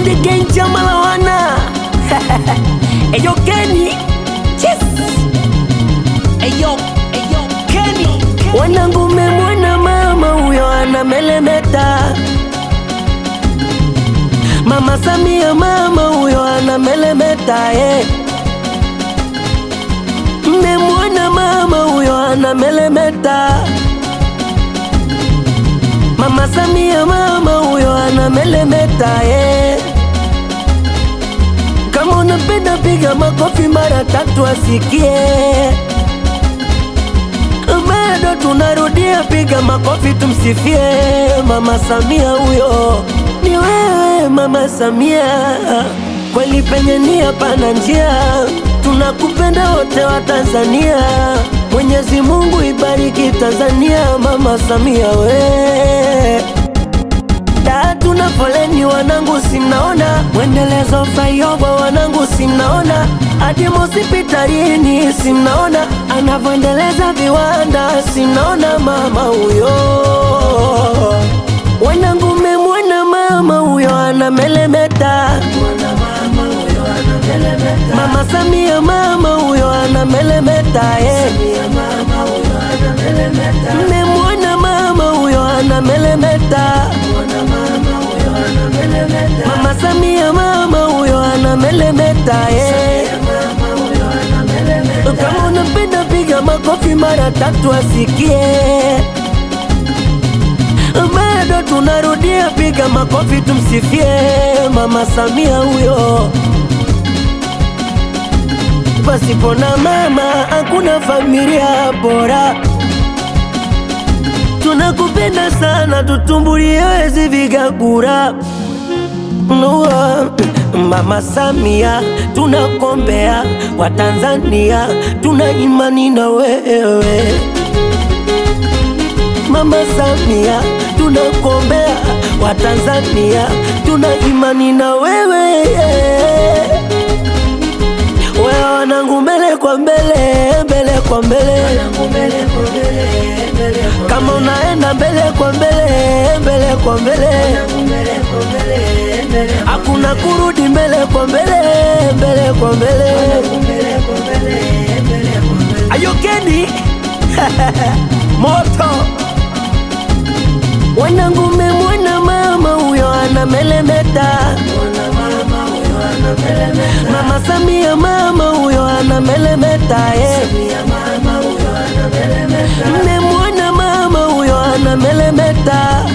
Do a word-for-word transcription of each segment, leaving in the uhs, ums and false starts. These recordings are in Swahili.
Konde Gang Jamala wana Eyo Kenny Yes Eyo Eyo Kenny Wanangu memwona mama huyo anamelemeta. Mama Samia mama huyo anamelemeta eh. Memwona mama huyo anamelemeta. Mama Samia mama huyo anamelemeta eh. Kama unapenda piga makofi mara tatu asikie. Bado tunarudia piga makofi tumsifie. Mama Samia huyo ni wewe Mama Samia. Kweli penye nia pana njia. Tunakupenda wote wa Tanzania. Mwenyezi Mungu ibariki Tanzania. Mama Samia we da tuna foleni wanangu simnaona. Mwendelezo flyover wanangu simnaona. Hadi hospitalini simnaona. Anavyoendeleza viwanda simnaona mama huyo. Wanangu memwona mama huyo anamelemeta. Mama Samia mama huyo anamelemeta eh. Memwona mama huyo anamelemeta. Mama Samia mama huyo anamelemeta eh. Kama unapenda piga makofi mara tatu asikie. Bado tunarudia piga makofi tumsifie Mama Samia huyo. Pasipo na mama hakuna familia bora. Tunakupenda sana tutumbulie wezi vigagura. Mama Samia tunakombea wa Tanzania. Tuna imani na wewe Mama Samia tunakombea wa Tanzania. Tuna imani na wewe. Wewe wanangu mbele kwa mbele, mbele kwa mbele. Kama unaenda mbele kwa mbele, mbele kwa mbele. Hakuna kurudi mbele kwa mbele, mbele kwa mbele. Ayo Kenny Moto. Wanangu memwona mama huyo anamelemeta. Mama Samia mama huyo anamelemeta eh. Memwona mama huyo anamelemeta.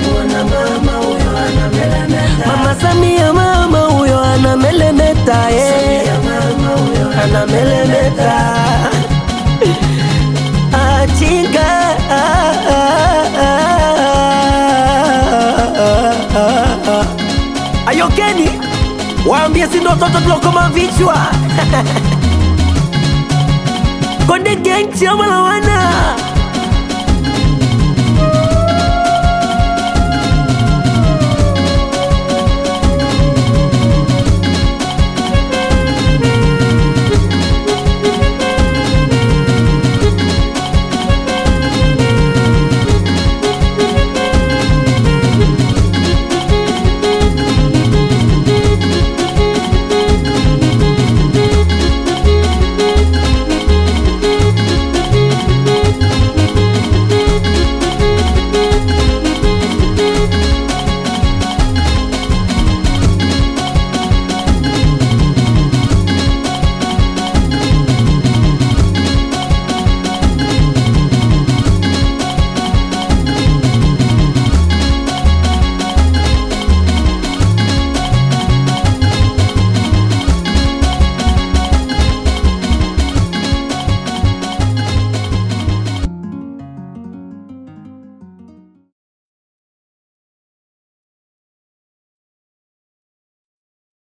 Mama Samia mama huyo anamelemeta eh. Anamelemeta Achinga Ayo Kenny waambie si ndo toto tulokoma vichwa. Konde Gang Jamala wana